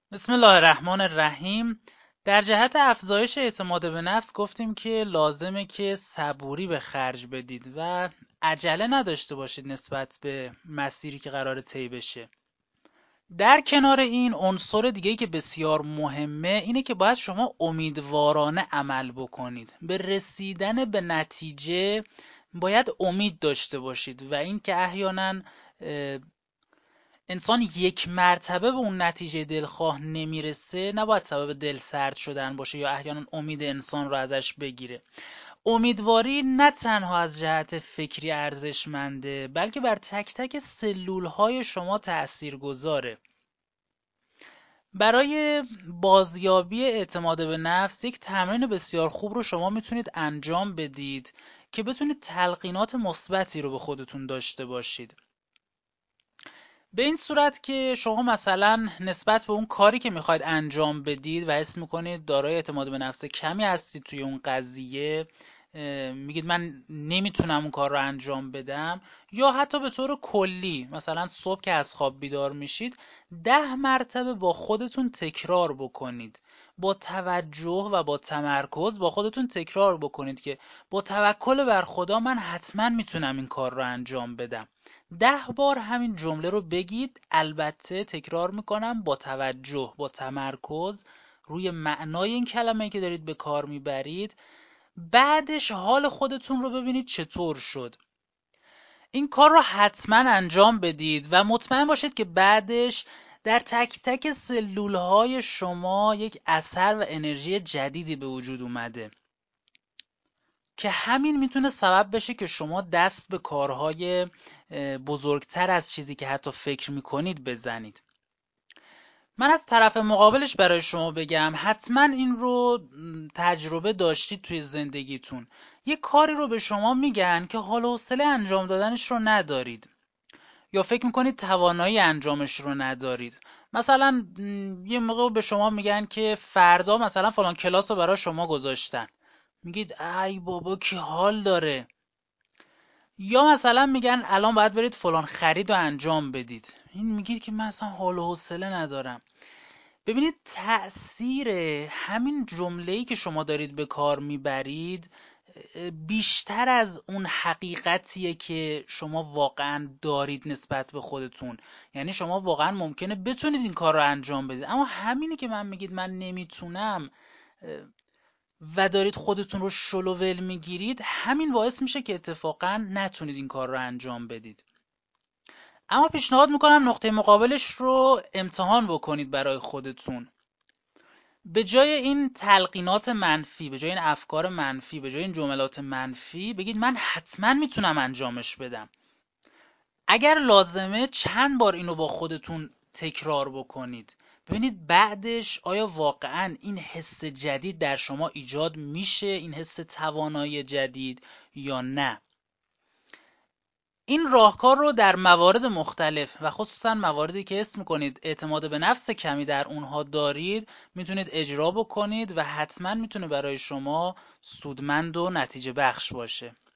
بسم الله الرحمن الرحیم. در جهت افزایش اعتماد به نفس گفتیم که لازمه که صبوری به خرج بدید و عجله نداشته باشید نسبت به مسیری که قراره طی بشه. در کنار این عنصر دیگه‌ای که بسیار مهمه اینه که باید شما امیدوارانه عمل بکنید. به رسیدن به نتیجه باید امید داشته باشید و این که احیانا انسان یک مرتبه به اون نتیجه دلخواه نمیرسه نباید سبب دل سرد شدن باشه یا احیانا امید انسان رو ازش بگیره. امیدواری نه تنها از جهت فکری ارزشمنده بلکه بر تک تک سلول های شما تأثیر گذاره. برای بازیابی اعتماد به نفس یک تمرین بسیار خوب رو شما میتونید انجام بدید که بتونید تلقینات مثبتی رو به خودتون داشته باشید. به این صورت که شما مثلا نسبت به اون کاری که میخواید انجام بدید و حس میکنید دارای اعتماد به نفس کمی هستید توی اون قضیه، میگید من نمیتونم اون کار رو انجام بدم، یا حتی به طور کلی مثلا صبح که از خواب بیدار میشید 10 مرتبه با خودتون تکرار بکنید، با توجه و با تمرکز با خودتون تکرار بکنید که با توکل بر خدا من حتما میتونم این کار رو انجام بدم. 10 بار همین جمله رو بگید، البته تکرار میکنم با توجه با تمرکز روی معنای این کلمه که دارید به کار میبرید. بعدش حال خودتون رو ببینید چطور شد. این کار رو حتما انجام بدید و مطمئن باشید که بعدش در تک تک سلول های شما یک اثر و انرژی جدیدی به وجود اومده که همین میتونه سبب بشه که شما دست به کارهای بزرگتر از چیزی که حتی فکر میکنید بزنید. من از طرف مقابلش برای شما بگم، حتما این رو تجربه داشتید توی زندگیتون. یه کاری رو به شما میگن که حال و حوصله انجام دادنش رو ندارید یا فکر میکنید توانایی انجامش رو ندارید. مثلا یه موقع به شما میگن که فردا مثلا فلان کلاس رو برای شما گذاشتن، میگید ای بابا کی حال داره. یا مثلا میگن الان باید برید فلان خرید رو انجام بدید، این میگید که من اصلا حال و حوصله ندارم. ببینید تأثیر همین جمله‌ای که شما دارید به کار میبرید بیشتر از اون حقیقتیه که شما واقعا دارید نسبت به خودتون. یعنی شما واقعا ممکنه بتونید این کار رو انجام بدید، اما همینی که من میگید من نمیتونم و دارید خودتون رو شلوول میگیرید، همین باعث میشه که اتفاقا نتونید این کار رو انجام بدید. اما پیشنهاد میکنم نقطه مقابلش رو امتحان بکنید برای خودتون. به جای این تلقینات منفی، به جای این افکار منفی، به جای این جملات منفی، بگید من حتما میتونم انجامش بدم. اگر لازمه چند بار اینو با خودتون تکرار بکنید، ببینید بعدش آیا واقعا این حس جدید در شما ایجاد میشه، این حس توانایی جدید، یا نه. این راهکار رو در موارد مختلف و خصوصا مواردی که حس میکنید اعتماد به نفس کمی در اونها دارید میتونید اجرا بکنید و حتما میتونه برای شما سودمند و نتیجه بخش باشه.